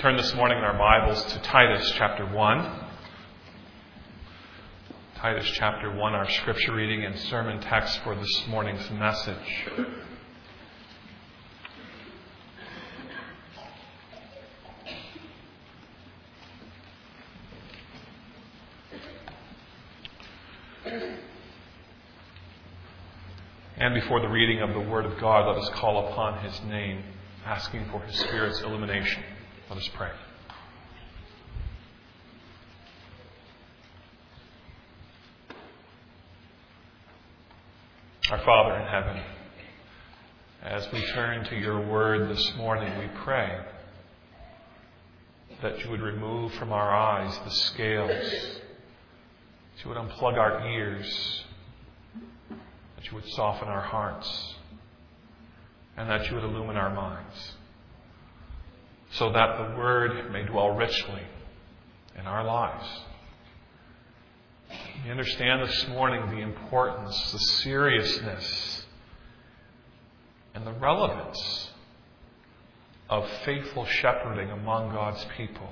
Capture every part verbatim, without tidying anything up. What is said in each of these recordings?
Turn this morning in our Bibles to Titus chapter one. Titus chapter one, our scripture reading and sermon text for this morning's message. And before the reading of the Word of God, let us call upon His name, asking for His Spirit's illumination. Let us pray. Our Father in heaven, as we turn to your Word this morning, we pray that you would remove from our eyes the scales, that you would unplug our ears, that you would soften our hearts, and that you would illumine our minds, so that the Word may dwell richly in our lives. We understand this morning the importance, the seriousness, and the relevance of faithful shepherding among God's people,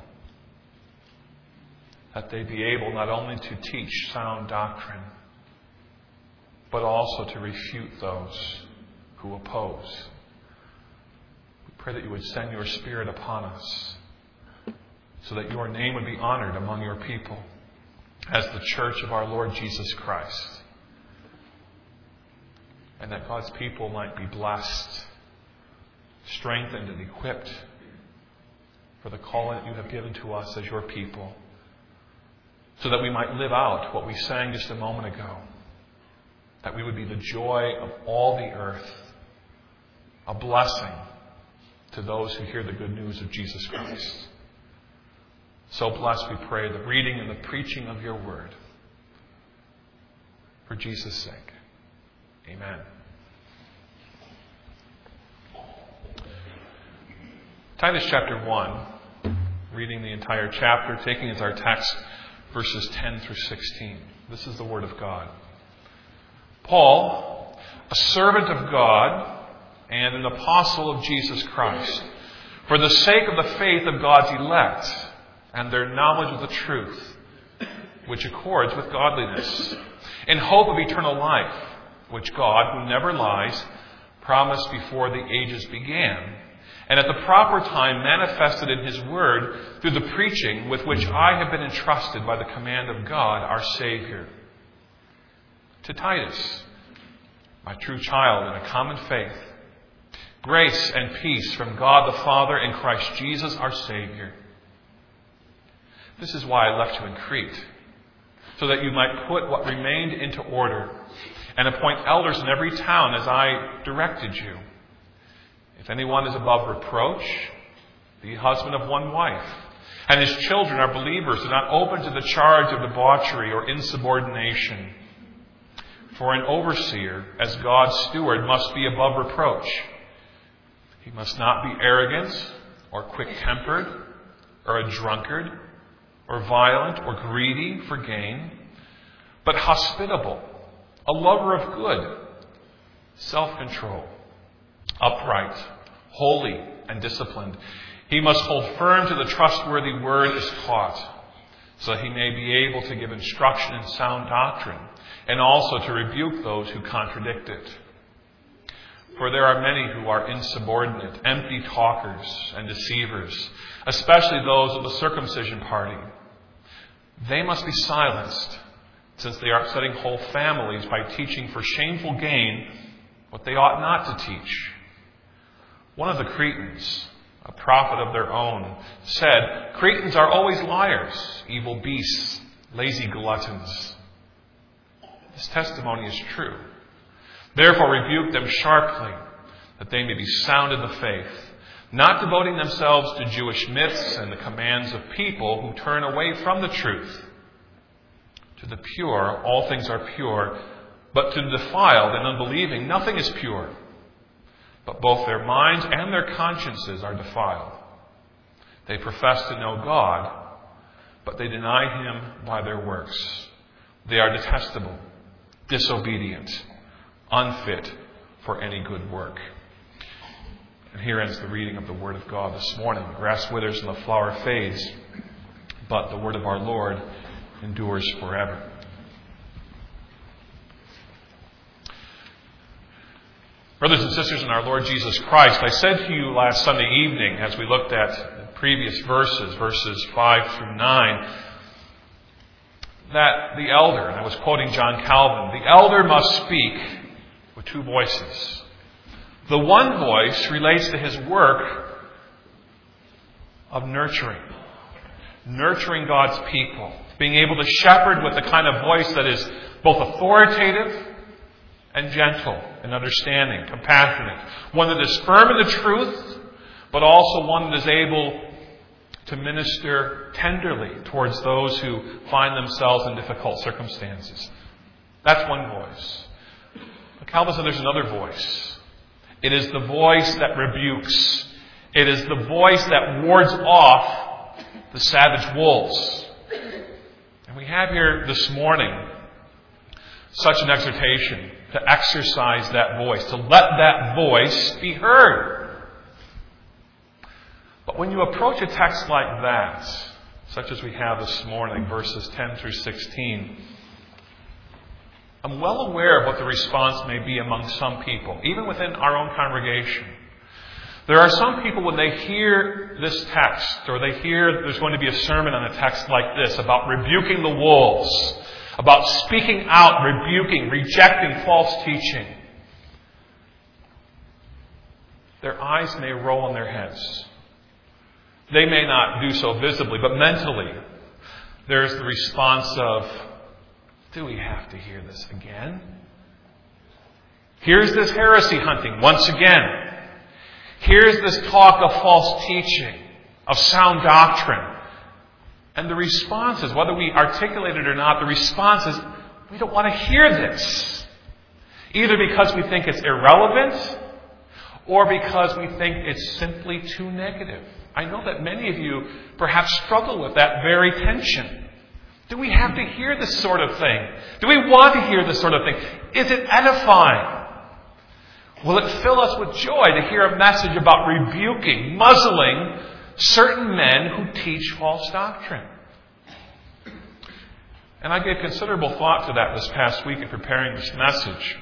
that they be able not only to teach sound doctrine, but also to refute those who oppose. Pray that you would send your Spirit upon us so that your name would be honored among your people as the church of our Lord Jesus Christ, and that God's people might be blessed, strengthened, and equipped for the call that you have given to us as your people, so that we might live out what we sang just a moment ago, that we would be the joy of all the earth, a blessing to those who hear the good news of Jesus Christ. So bless, we pray, the reading and the preaching of your word. For Jesus' sake. Amen. Titus chapter one, reading the entire chapter, taking as our text verses ten through sixteen. This is the word of God. Paul, a servant of God and an apostle of Jesus Christ, for the sake of the faith of God's elect and their knowledge of the truth, which accords with godliness, in hope of eternal life, which God, who never lies, promised before the ages began, and at the proper time manifested in His word through the preaching with which I have been entrusted by the command of God, our Savior. To Titus, my true child in a common faith, grace and peace from God the Father and Christ Jesus our Savior. This is why I left you in Crete, so that you might put what remained into order and appoint elders in every town as I directed you. If anyone is above reproach, the husband of one wife, and his children are believers and not open to the charge of debauchery or insubordination. For an overseer, as God's steward, must be above reproach. He must not be arrogant or quick-tempered or a drunkard or violent or greedy for gain, but hospitable, a lover of good, self-control, upright, holy, and disciplined. He must hold firm to the trustworthy word as taught, so that he may be able to give instruction in sound doctrine and also to rebuke those who contradict it. For there are many who are insubordinate, empty talkers and deceivers, especially those of the circumcision party. They must be silenced, since they are upsetting whole families by teaching for shameful gain what they ought not to teach. One of the Cretans, a prophet of their own, said, "Cretans are always liars, evil beasts, lazy gluttons." This testimony is true. Therefore rebuke them sharply, that they may be sound in the faith, not devoting themselves to Jewish myths and the commands of people who turn away from the truth. To the pure, all things are pure, but to the defiled and unbelieving, nothing is pure. But both their minds and their consciences are defiled. They profess to know God, but they deny Him by their works. They are detestable, disobedient, unfit for any good work. And here ends the reading of the Word of God this morning. The grass withers and the flower fades, but the word of our Lord endures forever. Brothers and sisters in our Lord Jesus Christ, I said to you last Sunday evening as we looked at the previous verses, verses five through nine, that the elder, and I was quoting John Calvin, the elder must speak with two voices. The one voice relates to his work of nurturing. Nurturing God's people. Being able to shepherd with the kind of voice that is both authoritative and gentle and understanding, compassionate. One that is firm in the truth, but also one that is able to minister tenderly towards those who find themselves in difficult circumstances. That's one voice. But Calvin said there's another voice. It is the voice that rebukes. It is the voice that wards off the savage wolves. And we have here this morning such an exhortation to exercise that voice, to let that voice be heard. But when you approach a text like that, such as we have this morning, verses ten through sixteen, I'm well aware of what the response may be among some people, even within our own congregation. There are some people, when they hear this text, or they hear there's going to be a sermon on a text like this about rebuking the wolves, about speaking out, rebuking, rejecting false teaching, their eyes may roll in their heads. They may not do so visibly, but mentally, there's the response of, do we have to hear this again? Here's this heresy hunting once again. Here's this talk of false teaching, of sound doctrine. And the response is, whether we articulate it or not, the response is, we don't want to hear this. Either because we think it's irrelevant, or because we think it's simply too negative. I know that many of you perhaps struggle with that very tension. Do we have to hear this sort of thing? Do we want to hear this sort of thing? Is it edifying? Will it fill us with joy to hear a message about rebuking, muzzling certain men who teach false doctrine? And I gave considerable thought to that this past week in preparing this message.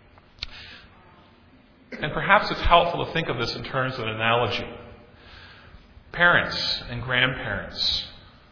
And perhaps it's helpful to think of this in terms of an analogy. Parents and grandparents,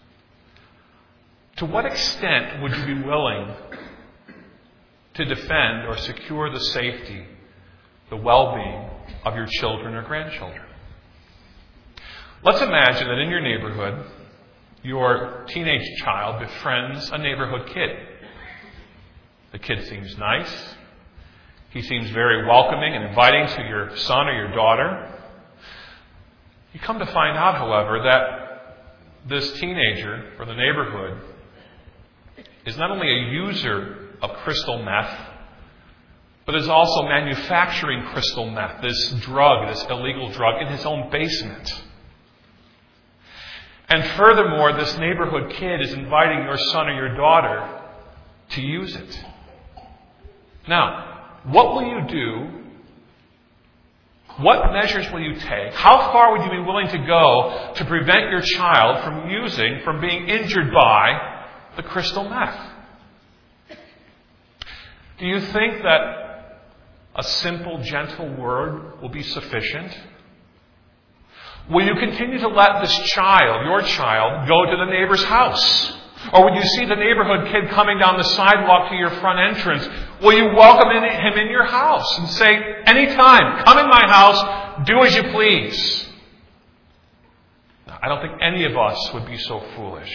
to what extent would you be willing to defend or secure the safety, the well-being of your children or grandchildren? Let's imagine that in your neighborhood, your teenage child befriends a neighborhood kid. The kid seems nice. He seems very welcoming and inviting to your son or your daughter. You come to find out, however, that this teenager from the neighborhood is not only a user of crystal meth, but is also manufacturing crystal meth, this drug, this illegal drug, in his own basement. And furthermore, this neighborhood kid is inviting your son or your daughter to use it. Now, what will you do? What measures will you take? How far would you be willing to go to prevent your child from using, from being injured by the crystal meth? Do you think that a simple, gentle word will be sufficient? Will you continue to let this child, your child, go to the neighbor's house? Or would you see the neighborhood kid coming down the sidewalk to your front entrance? Will you welcome him in your house and say, anytime, come in my house, do as you please? Now, I don't think any of us would be so foolish.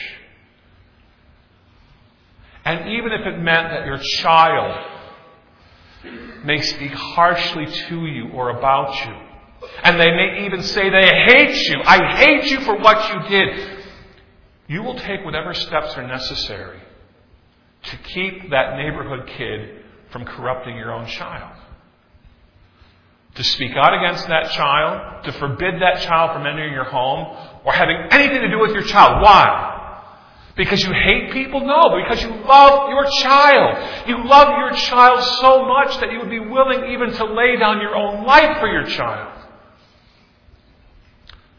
And even if it meant that your child may speak harshly to you or about you, and they may even say they hate you, I hate you for what you did, you will take whatever steps are necessary to keep that neighborhood kid from corrupting your own child. To speak out against that child, to forbid that child from entering your home, or having anything to do with your child. Why? Because you hate people? No, because you love your child. You love your child so much that you would be willing even to lay down your own life for your child.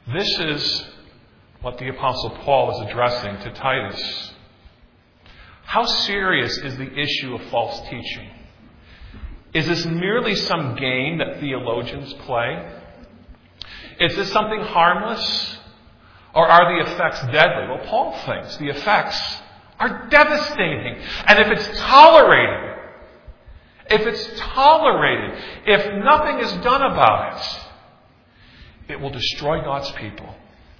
This is what the Apostle Paul is addressing to Titus. How serious is the issue of false teaching? Is this merely some game that theologians play? Is this something harmless? Or are the effects deadly? Well, Paul thinks the effects are devastating. And if it's tolerated, if it's tolerated, if nothing is done about it, it will destroy God's people.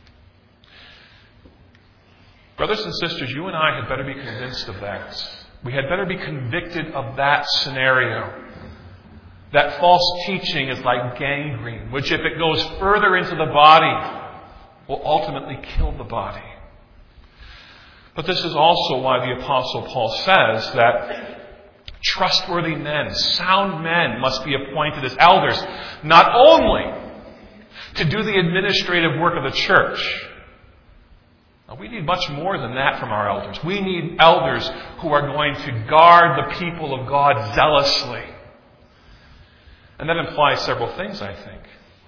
Brothers and sisters, you and I had better be convinced of that. We had better be convicted of that scenario. That false teaching is like gangrene, which if it goes further into the body, will ultimately kill the body. But this is also why the Apostle Paul says that trustworthy men, sound men must be appointed as elders, not only to do the administrative work of the church. Now, we need much more than that from our elders. We need elders who are going to guard the people of God zealously. And that implies several things, I think.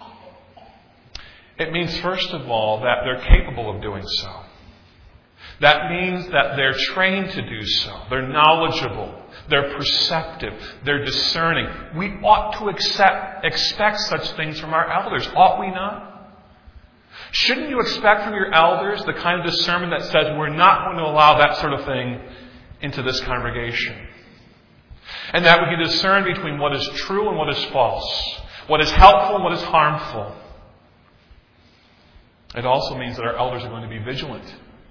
It means, first of all, that they're capable of doing so. That means that they're trained to do so. They're knowledgeable. They're perceptive. They're discerning. We ought to accept, expect such things from our elders, ought we not? Shouldn't you expect from your elders the kind of discernment that says we're not going to allow that sort of thing into this congregation? And that we can discern between what is true and what is false, what is helpful and what is harmful. It also means that our elders are going to be vigilant.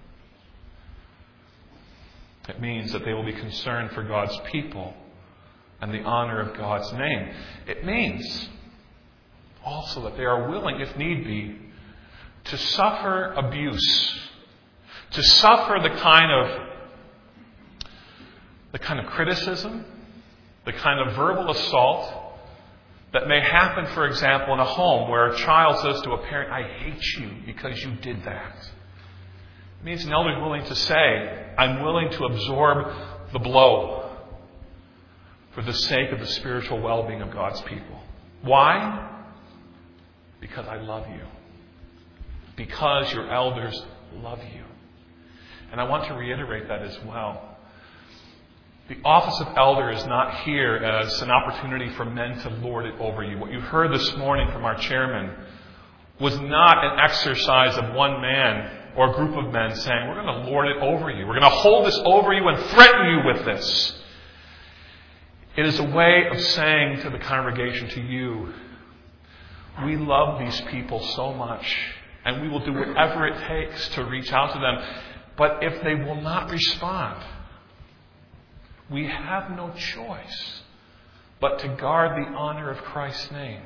It means that they will be concerned for God's people and the honor of God's name. It means also that they are willing, if need be, to suffer abuse, to suffer the kind of the kind of criticism, the kind of verbal assault that may happen, for example, in a home where a child says to a parent, "I hate you because you did that." It means an elder is willing to say, "I'm willing to absorb the blow for the sake of the spiritual well-being of God's people." Why? Because I love you. Because your elders love you. And I want to reiterate that as well. The office of elder is not here as an opportunity for men to lord it over you. What you heard this morning from our chairman was not an exercise of one man or a group of men saying, "We're going to lord it over you. We're going to hold this over you and threaten you with this." It is a way of saying to the congregation, to you, we love these people so much, and we will do whatever it takes to reach out to them. But if they will not respond, we have no choice but to guard the honor of Christ's name.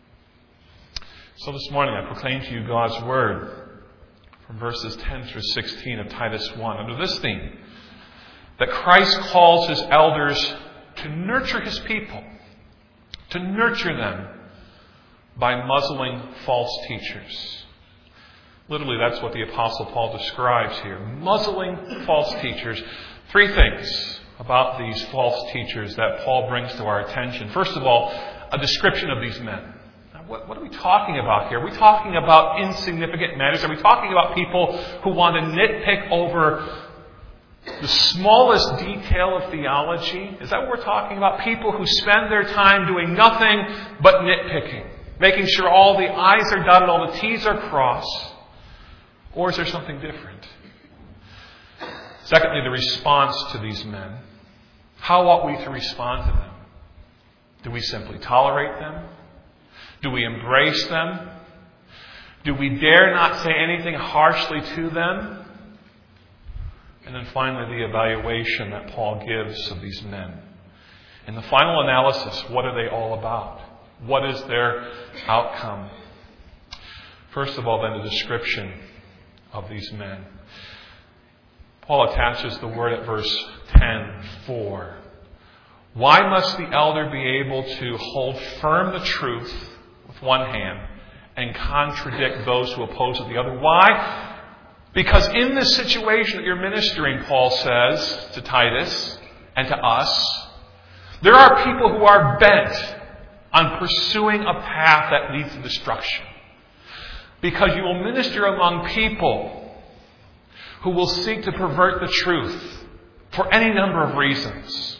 So this morning I proclaim to you God's word from verses ten through sixteen of Titus one under this theme, that Christ calls his elders to nurture his people, to nurture them by muzzling false teachers. Literally, that's what the Apostle Paul describes here. Muzzling false teachers. Three things about these false teachers that Paul brings to our attention. First of all, a description of these men. Now, what, what are we talking about here? Are we talking about insignificant matters? Are we talking about people who want to nitpick over the smallest detail of theology? Is that what we're talking about? People who spend their time doing nothing but nitpicking, making sure all the I's are dotted, all the T's are crossed? Or is there something different? Secondly, the response to these men. How ought we to respond to them? Do we simply tolerate them? Do we embrace them? Do we dare not say anything harshly to them? And then finally, the evaluation that Paul gives of these men. In the final analysis, what are they all about? What is their outcome? First of all, then, the description of these men. Paul attaches the word at verse ten, for. Why must the elder be able to hold firm the truth with one hand and contradict those who oppose it with the other? Why? Because in this situation that you're ministering, Paul says to Titus and to us, there are people who are bent on pursuing a path that leads to destruction. because you will minister among people who will seek to pervert the truth for any number of reasons.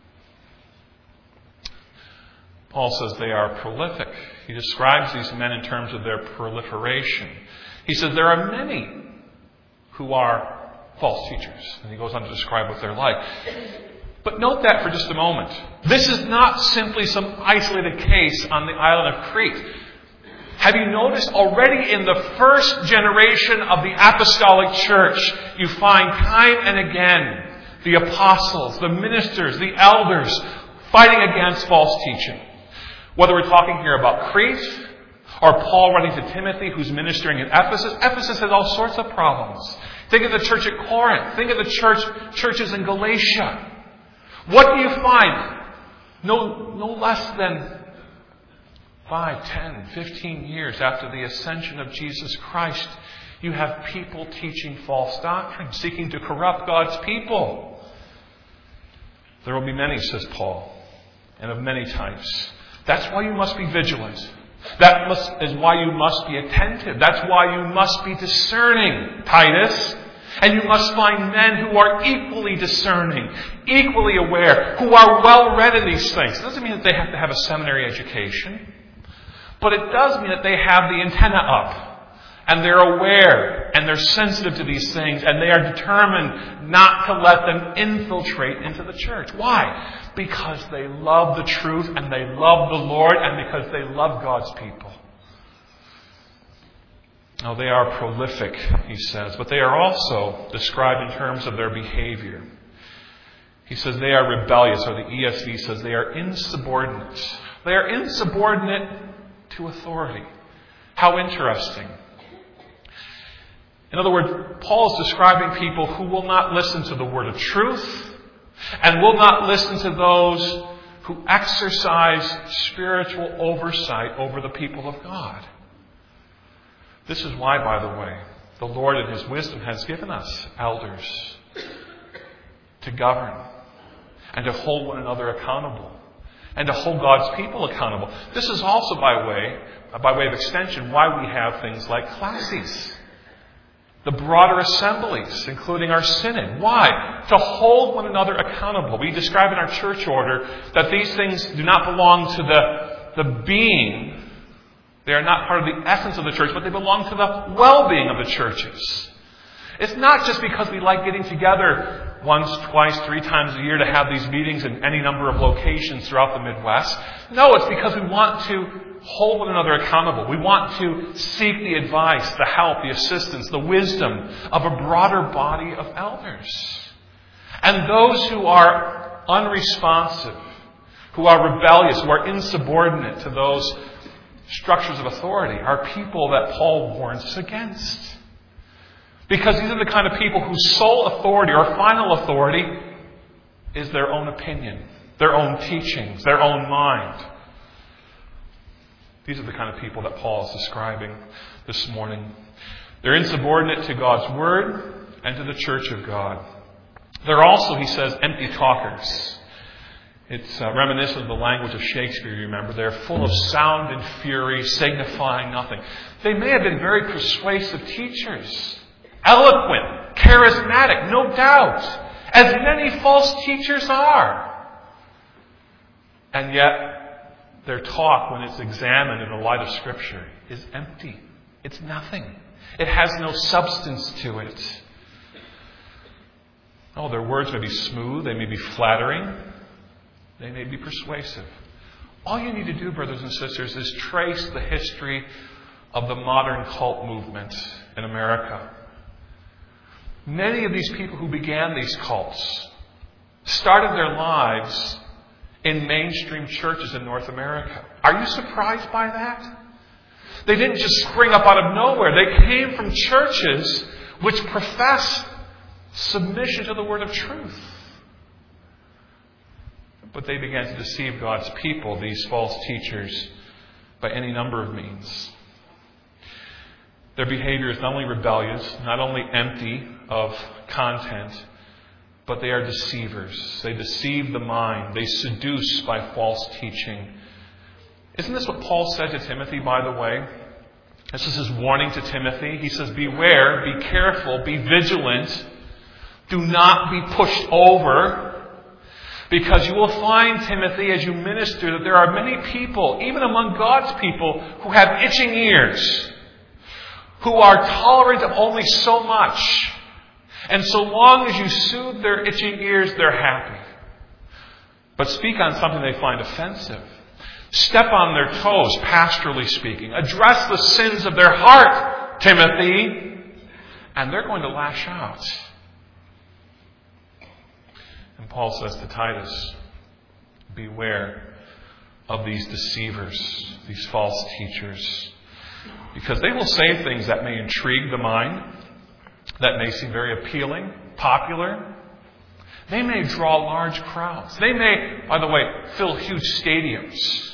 Paul says they are prolific. He describes these men in terms of their proliferation. He says there are many who are false teachers. And he goes on to describe what they're like. But note that for just a moment. This is not simply some isolated case on the island of Crete. Have you noticed already in the first generation of the apostolic church, you find time and again the apostles, the ministers, the elders fighting against false teaching. Whether we're talking here about Crete or Paul writing to Timothy who's ministering in Ephesus. Ephesus has all sorts of problems. Think of the church at Corinth. Think of the church churches in Galatia. What do you find? No, no less than five, ten, fifteen years after the ascension of Jesus Christ, you have people teaching false doctrine, seeking to corrupt God's people. There will be many, says Paul, and of many types. That's why you must be vigilant. That must, is why you must be attentive. That's why you must be discerning, Titus. And you must find men who are equally discerning, equally aware, who are well read in these things. It doesn't mean that they have to have a seminary education. But it does mean that they have the antenna up. And they're aware and they're sensitive to these things, and they are determined not to let them infiltrate into the church. Why? Because they love the truth and they love the Lord, and because they love God's people. Now, they are prolific, he says, but they are also described in terms of their behavior. He says they are rebellious, or the E S V says they are insubordinate. They are insubordinate to authority. How interesting. In other words, Paul is describing people who will not listen to the word of truth and will not listen to those who exercise spiritual oversight over the people of God. This is why, by the way, the Lord in His wisdom has given us elders to govern and to hold one another accountable and to hold God's people accountable. This is also, by way, by way of extension, why we have things like classes. The broader assemblies, including our synod. Why? To hold one another accountable. We describe in our church order that these things do not belong to the, the being. They are not part of the essence of the church, but they belong to the well-being of the churches. It's not just because we like getting together once, twice, three times a year to have these meetings in any number of locations throughout the Midwest. No, it's because we want to hold one another accountable. We want to seek the advice, the help, the assistance, the wisdom of a broader body of elders. And those who are unresponsive, who are rebellious, who are insubordinate to those structures of authority are people that Paul warns us against. Because these are the kind of people whose sole authority or final authority is their own opinion, their own teachings, their own mind. These are the kind of people that Paul is describing this morning. They're insubordinate to God's Word and to the church of God. They're also, he says, empty talkers. It's uh, reminiscent of the language of Shakespeare, you remember. They're full of sound and fury, signifying nothing. They may have been very persuasive teachers. Eloquent, charismatic, no doubt. As many false teachers are. And yet, their talk, when it's examined in the light of Scripture, is empty. It's nothing. It has no substance to it. Oh, their words may be smooth. They may be flattering. They may be persuasive. All you need to do, brothers and sisters, is trace the history of the modern cult movement in America. Many of these people who began these cults started their lives in mainstream churches in North America. Are you surprised by that? They didn't just spring up out of nowhere. They came from churches which profess submission to the word of truth. But they began to deceive God's people, these false teachers, by any number of means. Their behavior is not only rebellious, not only empty of content, but they are deceivers. They deceive the mind. They seduce by false teaching. Isn't this what Paul said to Timothy, by the way? This is his warning to Timothy. He says, beware, be careful, be vigilant. Do not be pushed over. Because you will find, Timothy, as you minister, that there are many people, even among God's people, who have itching ears, who are tolerant of only so much. And so long as you soothe their itching ears, they're happy. But speak on something they find offensive. Step on their toes, pastorally speaking. Address the sins of their heart, Timothy. And they're going to lash out. And Paul says to Titus, beware of these deceivers, these false teachers. Because they will say things that may intrigue the mind, that may seem very appealing, popular. They may draw large crowds. They may, by the way, fill huge stadiums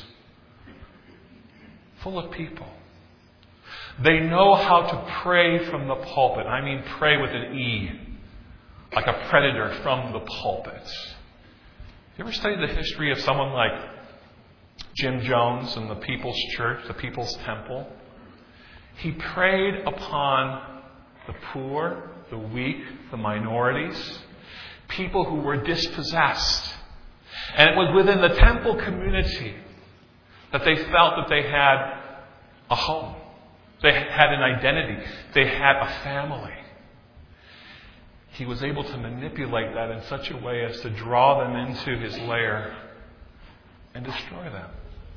full of people. They know how to pray from the pulpit. I mean pray with an E, like a predator from the pulpit. You ever studied the history of someone like Jim Jones and the People's Church, the People's Temple? He preyed upon the poor, the weak, the minorities, people who were dispossessed. And it was within the temple community that they felt that they had a home. They had an identity. They had a family. He was able to manipulate that in such a way as to draw them into his lair and destroy them.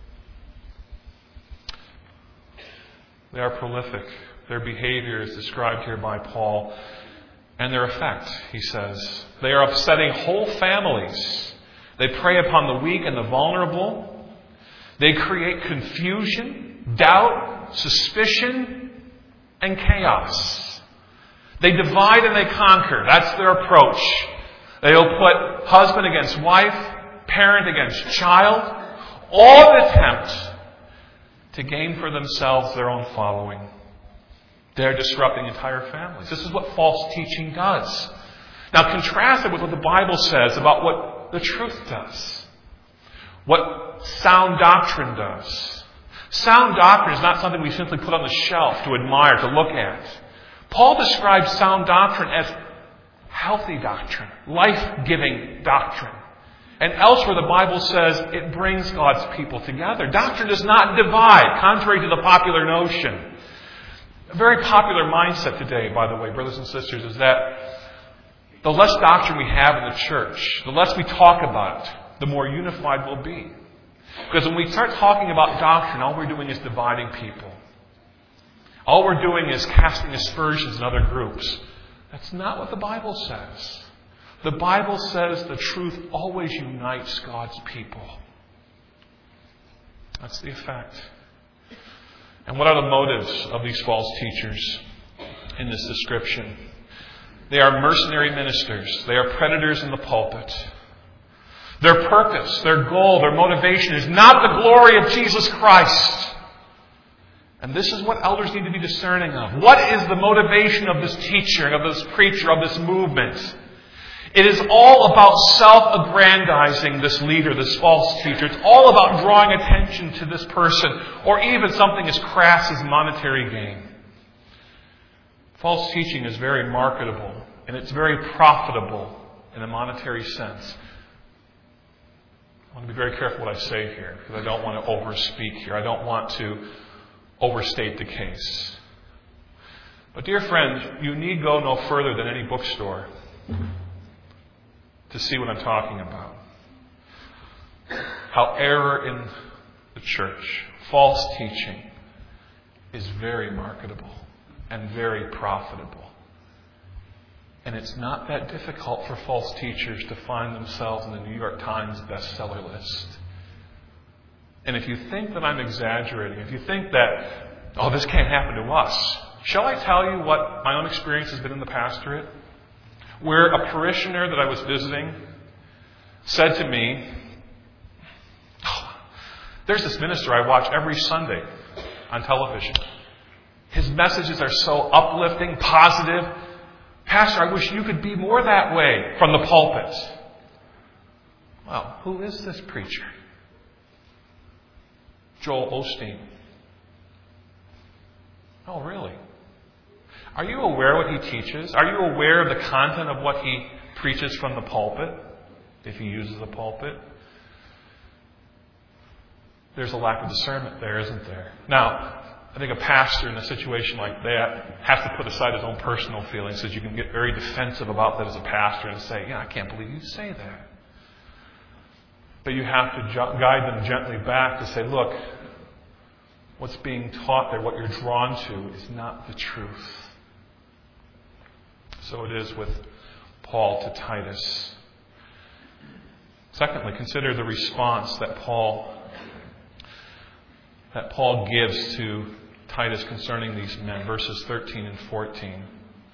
They are prolific. Their behavior is described here by Paul. And their effect, he says, they are upsetting whole families. They prey upon the weak and the vulnerable. They create confusion, doubt, suspicion, and chaos. They divide and they conquer. That's their approach. They'll put husband against wife, parent against child, all in attempt to gain for themselves their own following. They're disrupting entire families. This is what false teaching does. Now contrast it with what the Bible says about what the truth does. What sound doctrine does. Sound doctrine is not something we simply put on the shelf to admire, to look at. Paul describes sound doctrine as healthy doctrine, life-giving doctrine. And elsewhere the Bible says it brings God's people together. Doctrine does not divide, contrary to the popular notion. A very popular mindset today, by the way, brothers and sisters, is that the less doctrine we have in the church, the less we talk about it, the more unified we'll be. Because when we start talking about doctrine, all we're doing is dividing people. All we're doing is casting aspersions in other groups. That's not what the Bible says. The Bible says the truth always unites God's people. That's the effect. And what are the motives of these false teachers in this description? They are mercenary ministers. They are predators in the pulpit. Their purpose, their goal, their motivation is not the glory of Jesus Christ. And this is what elders need to be discerning of. What is the motivation of this teacher, of this preacher, of this movement? It is all about self-aggrandizing this leader, this false teacher. It's all about drawing attention to this person, or even something as crass as monetary gain. False teaching is very marketable, and it's very profitable in a monetary sense. I want to be very careful what I say here, because I don't want to overspeak here. I don't want to overstate the case. But dear friends, you need go no further than any bookstore to see what I'm talking about. How error in the church, false teaching, is very marketable and very profitable. And it's not that difficult for false teachers to find themselves in the New York Times bestseller list. And if you think that I'm exaggerating, if you think that, oh, this can't happen to us, shall I tell you what my own experience has been in the pastorate? Where a parishioner that I was visiting said to me, oh, there's this minister I watch every Sunday on television. His messages are so uplifting, positive. Pastor, I wish you could be more that way from the pulpit. Well, who is this preacher? Joel Osteen. Oh, really? Are you aware what he teaches? Are you aware of the content of what he preaches from the pulpit, if he uses the pulpit? There's a lack of discernment there, isn't there? Now, I think a pastor in a situation like that has to put aside his own personal feelings, because you can get very defensive about that as a pastor and say, yeah, I can't believe you say that. But you have to ju- guide them gently back to say, look, what's being taught there, what you're drawn to, is not the truth. So it is with Paul to Titus. Secondly, consider the response that Paul that Paul gives to Titus concerning these men, verses thirteen and fourteen.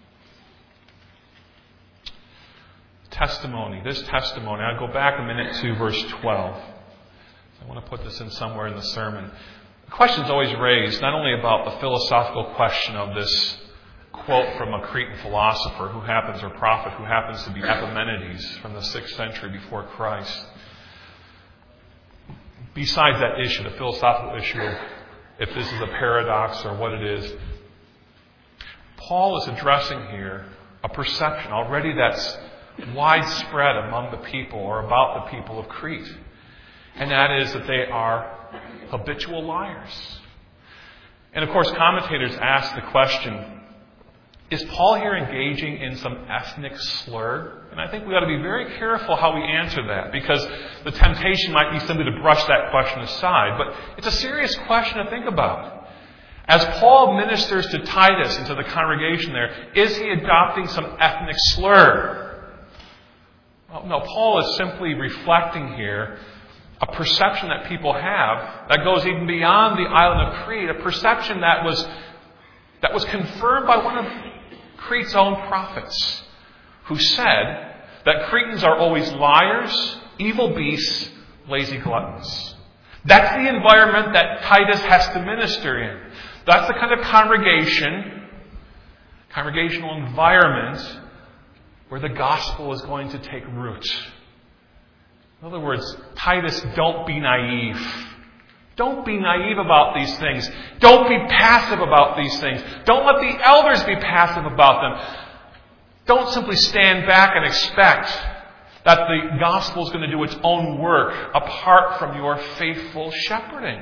Testimony, this testimony. I'll go back a minute to verse twelve. I want to put this in somewhere in the sermon. The question is always raised, not only about the philosophical question of this quote from a Cretan philosopher who happens, or prophet, who happens to be Epimenides from the sixth century before Christ. Besides that issue, the philosophical issue of if this is a paradox or what it is, Paul is addressing here a perception already that's widespread among the people, or about the people of Crete. And that is that they are habitual liars. And of course, commentators ask the question, is Paul here engaging in some ethnic slur? And I think we ought to be very careful how we answer that, because the temptation might be simply to brush that question aside. But it's a serious question to think about. As Paul ministers to Titus and to the congregation there, is he adopting some ethnic slur? Well, no, Paul is simply reflecting here a perception that people have that goes even beyond the island of Crete, a perception that was that was confirmed by one of Crete's own prophets, who said that Cretans are always liars, evil beasts, lazy gluttons. That's the environment that Titus has to minister in. That's the kind of congregation, congregational environment where the gospel is going to take root. In other words, Titus, don't be naive. Don't be naive about these things. Don't be passive about these things. Don't let the elders be passive about them. Don't simply stand back and expect that the gospel is going to do its own work apart from your faithful shepherding.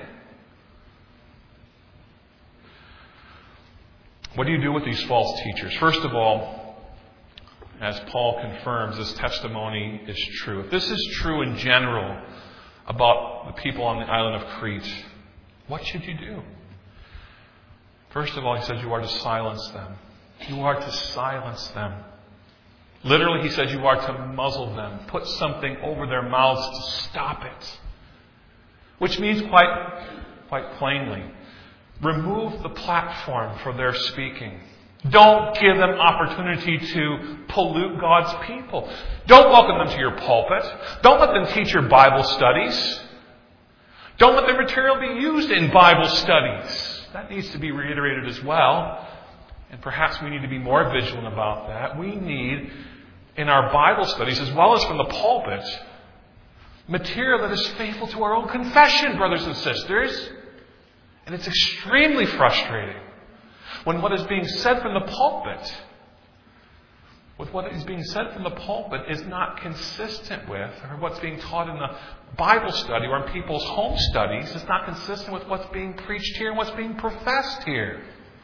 What do you do with these false teachers? First of all, as Paul confirms, this testimony is true. If this is true in general about the people on the island of Crete, what should you do? First of all, he says you are to silence them. You are to silence them. Literally, he says you are to muzzle them. Put something over their mouths to stop it. Which means quite, quite plainly, remove the platform for their speaking. Don't give them opportunity to pollute God's people. Don't welcome them to your pulpit. Don't let them teach your Bible studies. Don't let their material be used in Bible studies. That needs to be reiterated as well. And perhaps we need to be more vigilant about that. We need, in our Bible studies, as well as from the pulpit, material that is faithful to our own confession, brothers and sisters. And it's extremely frustrating when what is being said from the pulpit, with what is being said from the pulpit is not consistent with, or what's being taught in the Bible study or in people's home studies is not consistent with what's being preached here and what's being professed here.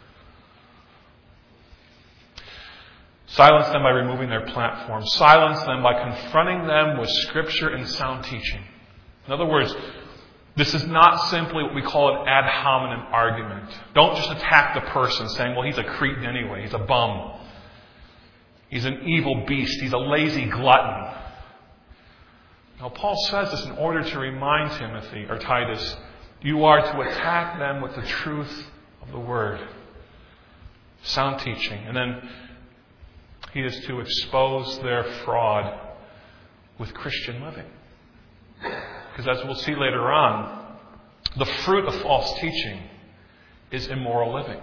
Silence them by removing their platform. Silence them by confronting them with Scripture and sound teaching. In other words, this is not simply what we call an ad hominem argument. Don't just attack the person saying, well, he's a Cretan anyway. He's a bum. He's an evil beast. He's a lazy glutton. Now, Paul says this in order to remind Timothy or Titus, you are to attack them with the truth of the Word. Sound teaching. And then he is to expose their fraud with Christian living. Because as we'll see later on, the fruit of false teaching is immoral living.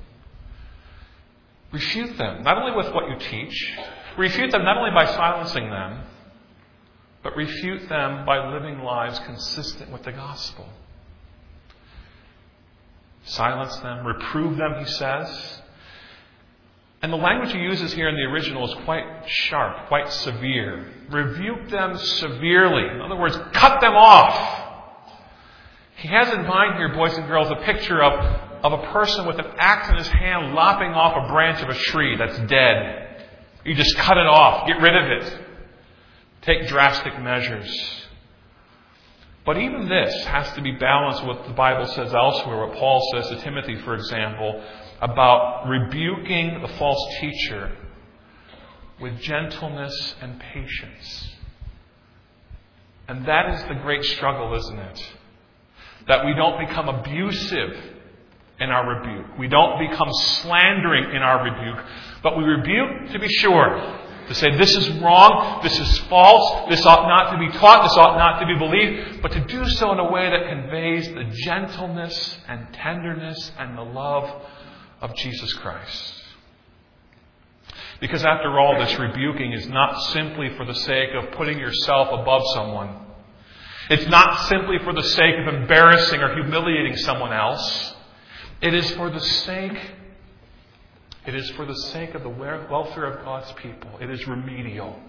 Refute them, not only with what you teach, refute them not only by silencing them, but refute them by living lives consistent with the gospel. silence them, reprove them, he says. And the language he uses here in the original is quite sharp, quite severe. Rebuke them severely. In other words, cut them off. He has in mind here, boys and girls, a picture of, of a person with an axe in his hand lopping off a branch of a tree that's dead. You just cut it off. Get rid of it. Take drastic measures. But even this has to be balanced with what the Bible says elsewhere, what Paul says to Timothy, for example, about rebuking the false teacher with gentleness and patience. And that is the great struggle, isn't it? That we don't become abusive in our rebuke. We don't become slandering in our rebuke. But we rebuke to be sure. To say this is wrong, this is false, this ought not to be taught, this ought not to be believed. But to do so in a way that conveys the gentleness and tenderness and the love of Jesus Christ. Because after all, this rebuking is not simply for the sake of putting yourself above someone. It's not simply for the sake of embarrassing or humiliating someone else. It is for the sake, it is for the sake of the welfare of God's people. It is remedial.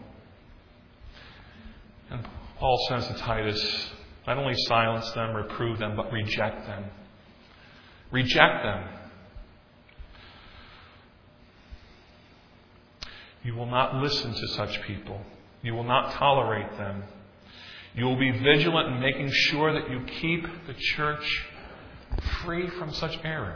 And Paul says to Titus, not only silence them, reprove them, but reject them. Reject them. You will not listen to such people. You will not tolerate them. You will be vigilant in making sure that you keep the church free from such error.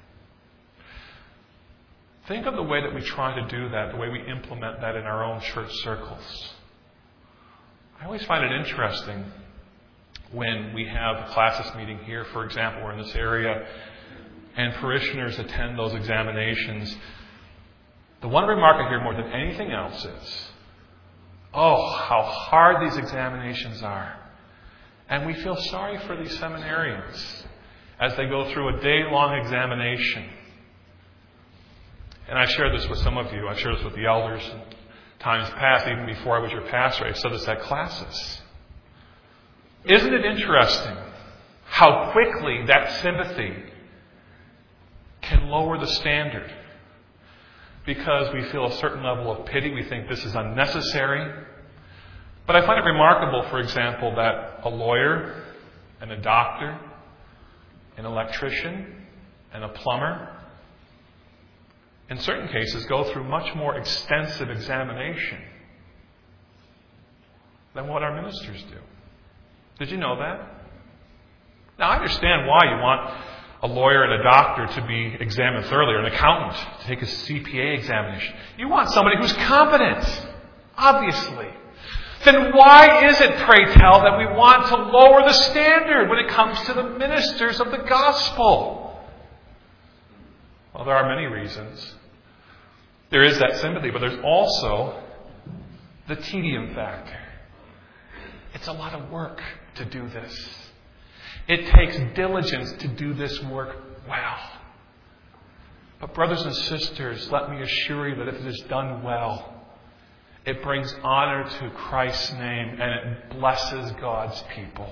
Think of the way that we try to do that, the way we implement that in our own church circles. I always find it interesting when we have a classis meeting here, for example, or in this area, and parishioners attend those examinations. The one remark I hear more than anything else is, oh, how hard these examinations are. And we feel sorry for these seminarians as they go through a day-long examination. And I shared this with some of you. I shared this with the elders in times past, even before I was your pastor. I said this at classes. Isn't it interesting how quickly that sympathy can lower the standard? Because we feel a certain level of pity. We think this is unnecessary. But I find it remarkable, for example, that a lawyer and a doctor, an electrician and a plumber, in certain cases, go through much more extensive examination than what our ministers do. Did you know that? Now, I understand why you want a lawyer and a doctor to be examined thoroughly, or an accountant to take a C P A examination. You want somebody who's competent, obviously. Then why is it, pray tell, that we want to lower the standard when it comes to the ministers of the gospel? Well, there are many reasons. There is that sympathy, but there's also the tedium factor. It's a lot of work to do this. It takes diligence to do this work well. But brothers and sisters, let me assure you that if it is done well, it brings honor to Christ's name and it blesses God's people.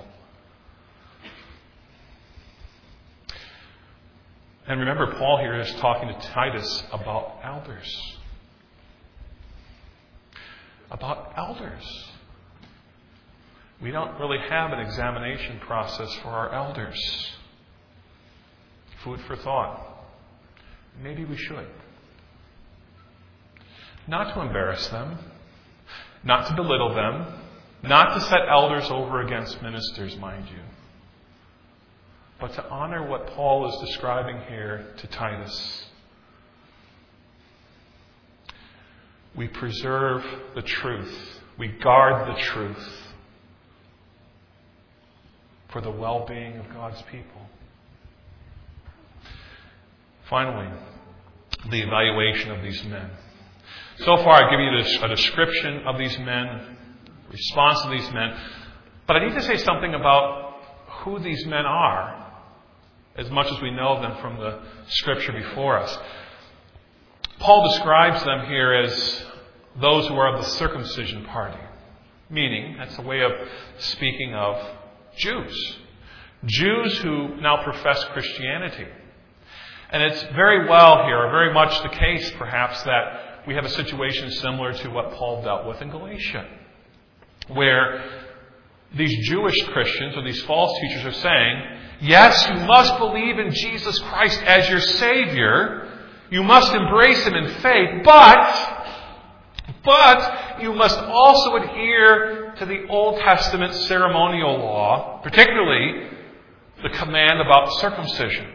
And remember, Paul here is talking to Titus about elders. About elders. We don't really have an examination process for our elders. Food for thought. Maybe we should. Not to embarrass them. Not to belittle them. Not to set elders over against ministers, mind you. But to honor what Paul is describing here to Titus. We preserve the truth. We guard the truth for the well-being of God's people. Finally, the evaluation of these men. So far, I've given you a description of these men, response to these men. But I need to say something about who these men are, as much as we know them from the Scripture before us. Paul describes them here as those who are of the circumcision party. Meaning, that's a way of speaking of Jews. Jews who now profess Christianity. And it's very well here, or very much the case, perhaps, that we have a situation similar to what Paul dealt with in Galatia, where these Jewish Christians, or these false teachers, are saying, yes, you must believe in Jesus Christ as your Savior. You must embrace Him in faith, but, but you must also adhere to the Old Testament ceremonial law, particularly the command about circumcision.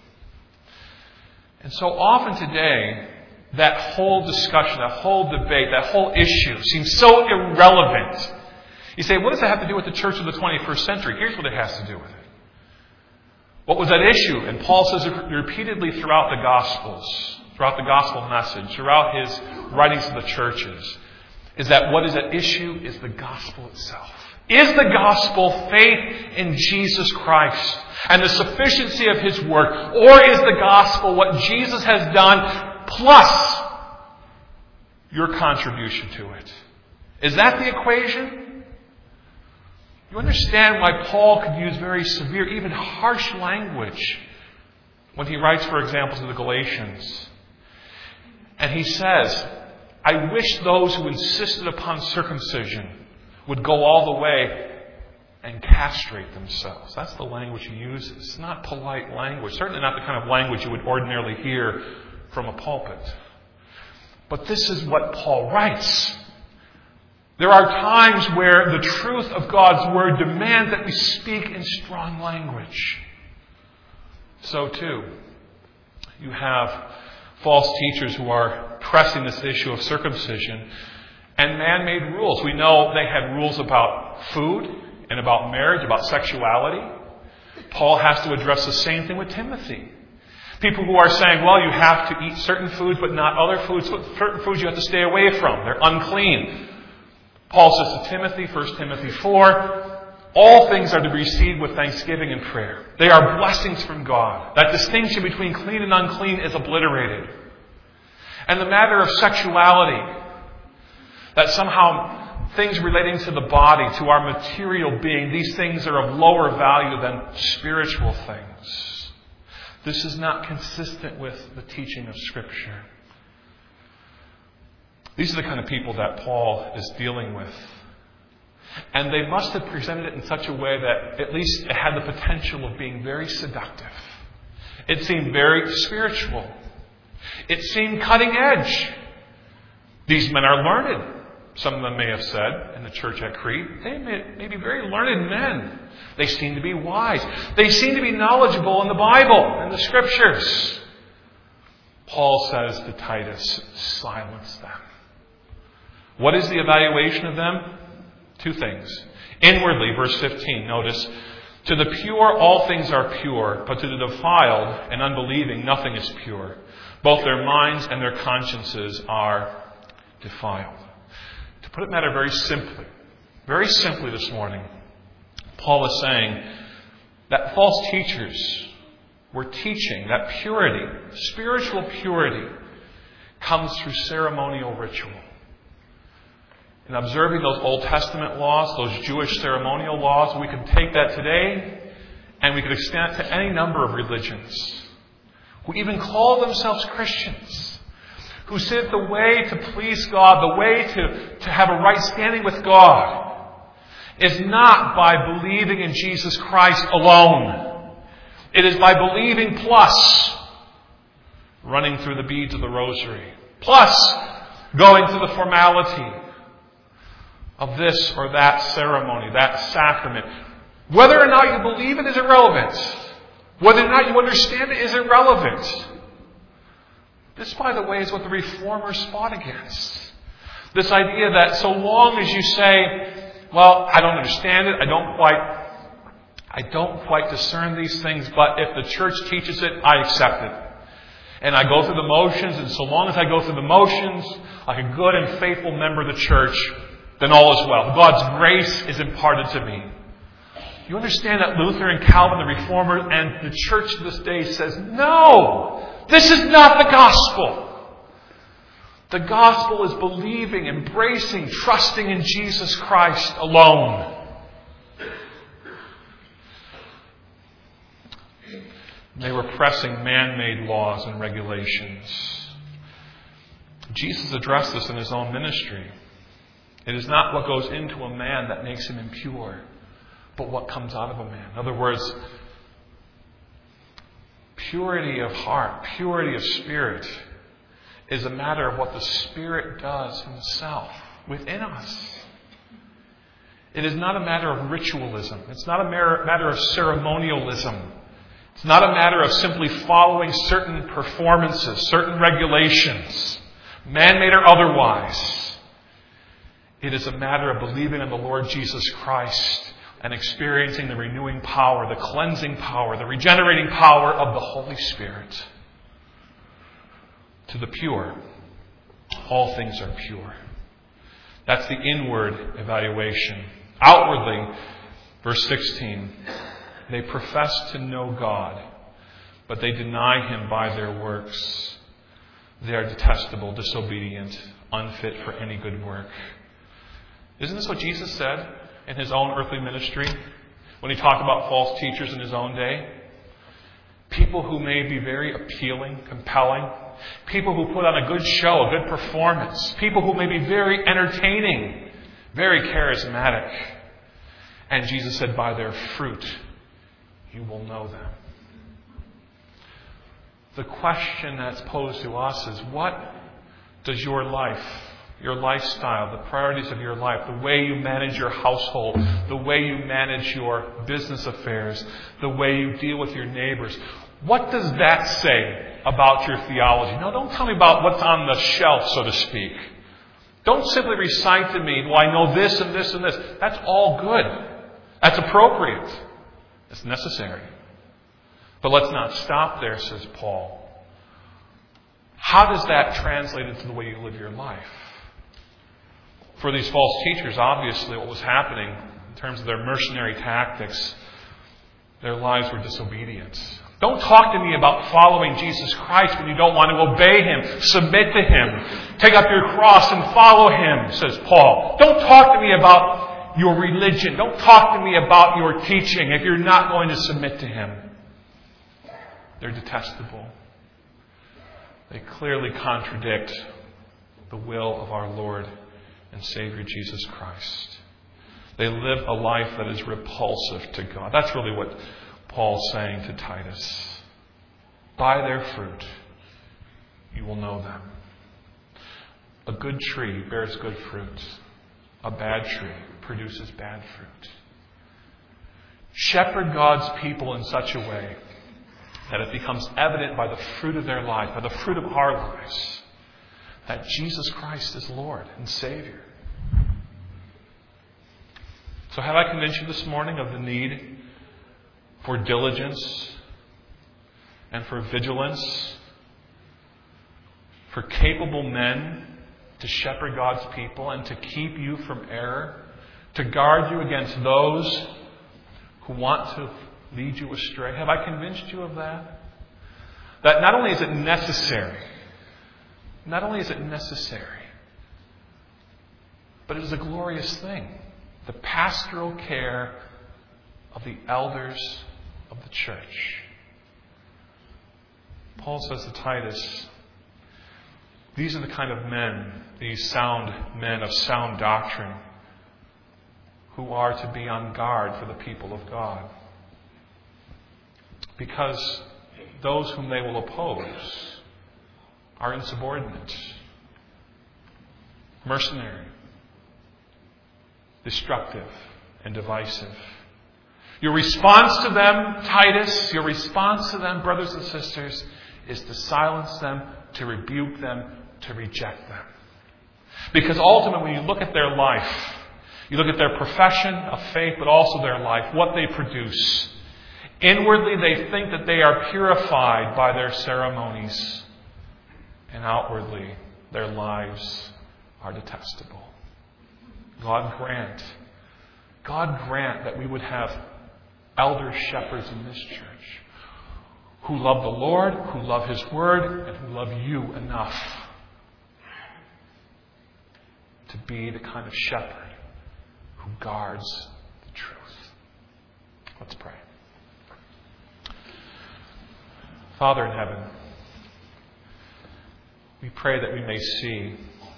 And so often today, that whole discussion, that whole debate, that whole issue seems so irrelevant. You say, what does that have to do with the church of the twenty-first century? Here's what it has to do with it. What was that issue? And Paul says it repeatedly throughout the Gospels, throughout the Gospel message, throughout his writings to the churches, is that what is at issue is the Gospel itself. Is the Gospel faith in Jesus Christ and the sufficiency of His work? Or is the Gospel what Jesus has done plus your contribution to it? Is that the equation? You understand why Paul could use very severe, even harsh language when he writes, for example, to the Galatians. And he says, I wish those who insisted upon circumcision would go all the way and castrate themselves. That's the language he uses. It's not polite language. Certainly not the kind of language you would ordinarily hear from a pulpit. But this is what Paul writes. There are times where the truth of God's Word demands that we speak in strong language. So too, you have false teachers who are pressing this issue of circumcision and man-made rules. We know they had rules about food and about marriage, about sexuality. Paul has to address the same thing with Timothy. People who are saying, well, you have to eat certain foods but not other foods. Certain foods you have to stay away from. They're unclean. Paul says to Timothy, First Timothy four, all things are to be received with thanksgiving and prayer. They are blessings from God. That distinction between clean and unclean is obliterated. And the matter of sexuality, that somehow things relating to the body, to our material being, these things are of lower value than spiritual things. This is not consistent with the teaching of Scripture. These are the kind of people that Paul is dealing with. And they must have presented it in such a way that at least it had the potential of being very seductive. It seemed very spiritual. It seemed cutting edge. These men are learned. Some of them may have said in the church at Crete, they may, may be very learned men. They seem to be wise. They seem to be knowledgeable in the Bible and the Scriptures. Paul says to Titus, silence them. What is the evaluation of them? Two things. Inwardly, verse fifteen, notice, to the pure all things are pure, but to the defiled and unbelieving nothing is pure. Both their minds and their consciences are defiled. To put it matter very simply, very simply this morning, Paul is saying that false teachers were teaching that purity, spiritual purity, comes through ceremonial ritual. In observing those Old Testament laws, those Jewish ceremonial laws, we can take that today and we can extend it to any number of religions who even call themselves Christians, who say that the way to please God, the way to, to have a right standing with God, is not by believing in Jesus Christ alone. It is by believing plus running through the beads of the rosary, plus going through the formality of this or that ceremony, that sacrament. Whether or not you believe it is irrelevant. Whether or not you understand it is irrelevant. This, by the way, is what the Reformers fought against. This idea that so long as you say, well, I don't understand it, I don't quite, I don't quite discern these things, but if the church teaches it, I accept it. And I go through the motions, and so long as I go through the motions, like a good and faithful member of the church, then all is well. God's grace is imparted to me. You understand that Luther and Calvin, the Reformers, and the church to this day says, no, this is not the gospel. The gospel is believing, embracing, trusting in Jesus Christ alone. They were pressing man-made laws and regulations. Jesus addressed this in his own ministry. It is not what goes into a man that makes him impure, but what comes out of a man. In other words, purity of heart, purity of spirit is a matter of what the Spirit does himself within us. It is not a matter of ritualism. It's not a matter of ceremonialism. It's not a matter of simply following certain performances, certain regulations, man-made or otherwise. It is a matter of believing in the Lord Jesus Christ and experiencing the renewing power, the cleansing power, the regenerating power of the Holy Spirit. To the pure, all things are pure. That's the inward evaluation. Outwardly, verse sixteen, they profess to know God, but they deny Him by their works. They are detestable, disobedient, unfit for any good work. Isn't this what Jesus said in His own earthly ministry when He talked about false teachers in His own day? People who may be very appealing, compelling. People who put on a good show, a good performance. People who may be very entertaining, very charismatic. And Jesus said, by their fruit, you will know them. The question that's posed to us is, what does your life, your lifestyle, the priorities of your life, the way you manage your household, the way you manage your business affairs, the way you deal with your neighbors, what does that say about your theology? No, don't tell me about what's on the shelf, so to speak. Don't simply recite to me, well, I know this and this and this. That's all good. That's appropriate. It's necessary. But let's not stop there, says Paul. How does that translate into the way you live your life? For these false teachers, obviously what was happening in terms of their mercenary tactics, their lives were disobedient. Don't talk to me about following Jesus Christ when you don't want to obey Him. Submit to Him. Take up your cross and follow Him, says Paul. Don't talk to me about your religion. Don't talk to me about your teaching if you're not going to submit to Him. They're detestable. They clearly contradict the will of our Lord and Savior Jesus Christ. They live a life that is repulsive to God. That's really what Paul's saying to Titus. By their fruit, you will know them. A good tree bears good fruit. A bad tree produces bad fruit. Shepherd God's people in such a way that it becomes evident by the fruit of their life, by the fruit of our lives, that Jesus Christ is Lord and Savior. So have I convinced you this morning of the need for diligence and for vigilance, for capable men to shepherd God's people and to keep you from error, to guard you against those who want to lead you astray? Have I convinced you of that? That not only is it necessary, not only is it necessary, but it is a glorious thing. The pastoral care of the elders of the church. Paul says to Titus, these are the kind of men, these sound men of sound doctrine, who are to be on guard for the people of God. Because those whom they will oppose are insubordinate, mercenary, destructive, and divisive. Your response to them, Titus, your response to them, brothers and sisters, is to silence them, to rebuke them, to reject them. Because ultimately, when you look at their life, you look at their profession of faith, but also their life, what they produce. Inwardly, they think that they are purified by their ceremonies. And outwardly, their lives are detestable. God grant, God grant that we would have elder shepherds in this church who love the Lord, who love His Word, and who love you enough to be the kind of shepherd who guards the truth. Let's pray. Father in heaven, we pray that we may see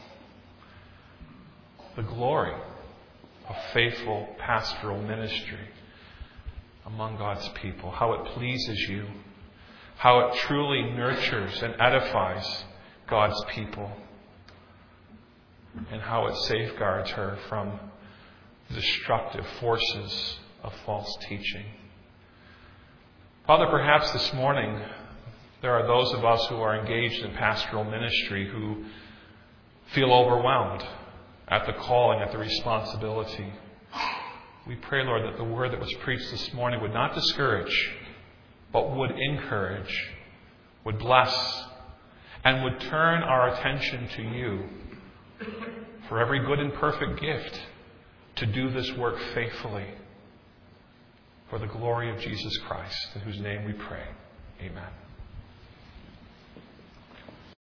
the glory of faithful pastoral ministry among God's people, how it pleases you, how it truly nurtures and edifies God's people, and how it safeguards her from destructive forces of false teaching. Father, perhaps this morning there are those of us who are engaged in pastoral ministry who feel overwhelmed at the calling, at the responsibility. We pray, Lord, that the word that was preached this morning would not discourage, but would encourage, would bless, and would turn our attention to you for every good and perfect gift to do this work faithfully for the glory of Jesus Christ, in whose name we pray. Amen.